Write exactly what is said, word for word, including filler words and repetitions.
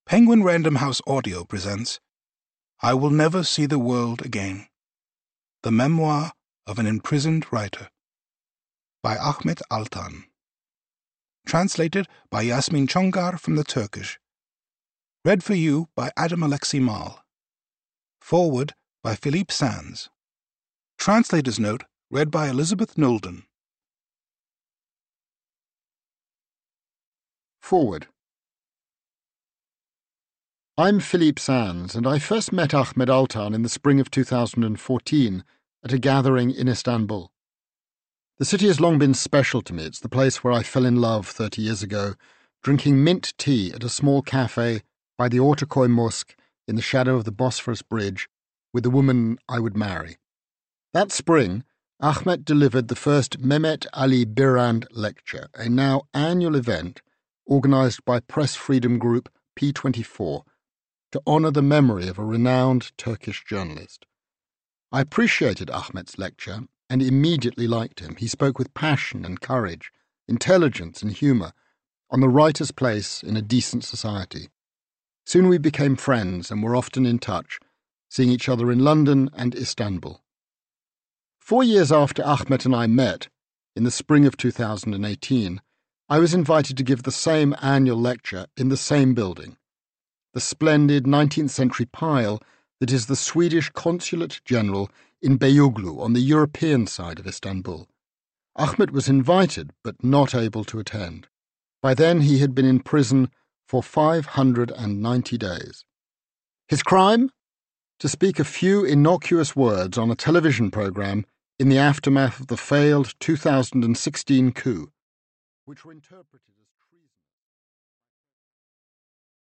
Penguin Random House Audio presents I Will Never See the World Again, the memoir of an imprisoned writer, by Ahmet Altan. Translated by Yasmin Chongar from the Turkish. Read for you by Adam Alexi Mal. Forward by Philippe Sands. Translator's note read by Elizabeth Nolden. Forward. I'm Philippe Sands, and I first met Ahmet Altan in the spring of two thousand fourteen at a gathering in Istanbul. The city has long been special to me. It's the place where I fell in love thirty years ago, drinking mint tea at a small cafe by the Ortaköy Mosque in the shadow of the Bosphorus Bridge with the woman I would marry. That spring, Ahmet delivered the first Mehmet Ali Birand Lecture, a now annual event organised by press freedom group P twenty-four, to honour the memory of a renowned Turkish journalist. I appreciated Ahmet's lecture and immediately liked him. He spoke with passion and courage, intelligence and humour, on the writer's place in a decent society. Soon we became friends and were often in touch, seeing each other in London and Istanbul. Four years after Ahmet and I met, in the spring of two thousand eighteen, I was invited to give the same annual lecture in the same building, the splendid nineteenth century pile that is the Swedish Consulate General in Beyoğlu on the European side of Istanbul. Ahmet was invited but not able to attend. By then he had been in prison for five hundred ninety days. His crime? To speak a few innocuous words on a television programme in the aftermath of the failed two thousand sixteen coup, which were interpreted as